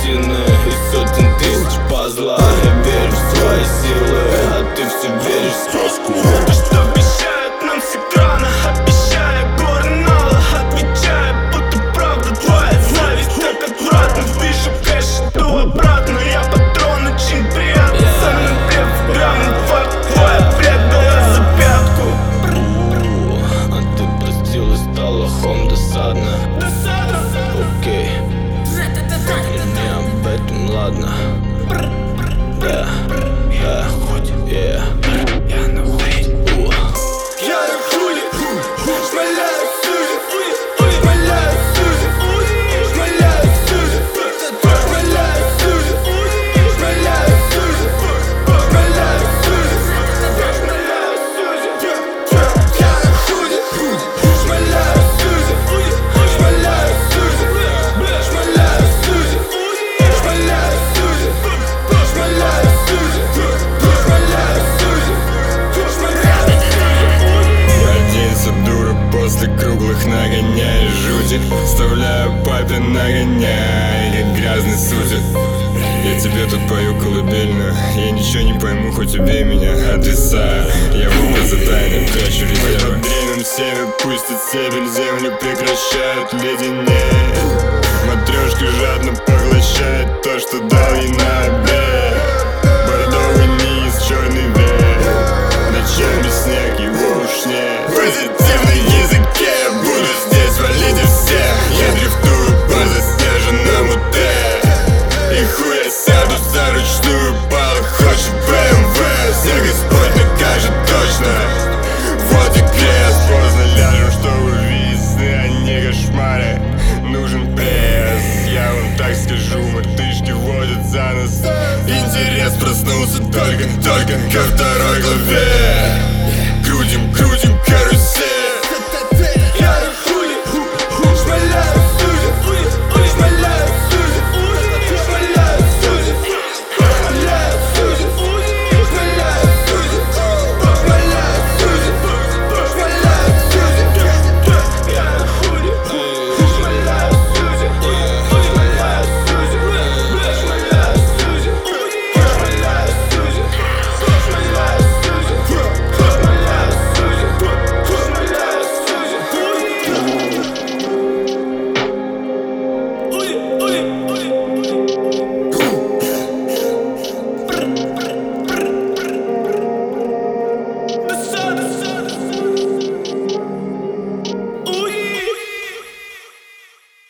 картины из сотен тысяч пазла. Я верю в свои силы, а ты все веришь в сказку. А что обещают нам с экрана, обещая горы нала, отвечая, будто правда твоя зависть так отвратна. Вижу кэш, иду обратно, я патрон, очень приятно. Самый блеф, грамм, факт, твоя предала за пятку. А ты простила, стала хом досадно. Окей, и не об этом, ладно. Да, да, yeah. Я на хуй. Я на хуй. Шмаляю сюжет, шмаляю сюжет, шмаляю сюжет, шмаляю сюжет, шмаляю сюжет, шмаляю сюжет, шмаляю сюжет. Я на хуй. Шмаляю сюжет, шмаляю сюжет, шмаляю сюжет, шмаляю сюжет, шмаляю сюжет. Оденься, дура, после круглых нагоняешь жути. Вставляю папе нагоняй, как грязный сузик. Я тебе тут пою колыбельную, я ничего не пойму, хоть убей меня, отвисаю. Я в образы тайны прячу резервы. Под дреном семя пустит стебель, землю прекращают леденеть. Матрешка жадно поглощает то, что дал ей на обед. Бордовый низ, черный верх, ночами снег, его уж нет. Позитивный языке, я буду здесь валить из всех. Я дрифтую по заснеженному Т. И хуй я сяду за ручную, Пала хочет БМВ. Все Господь накажет точно. Вот и крест, поздно ляжем, чтобы увидеть сны, а не кошмары. Нужен пресс, я вам так скажу, мартышки водят за нос. Интерес проснулся только ко второй главе.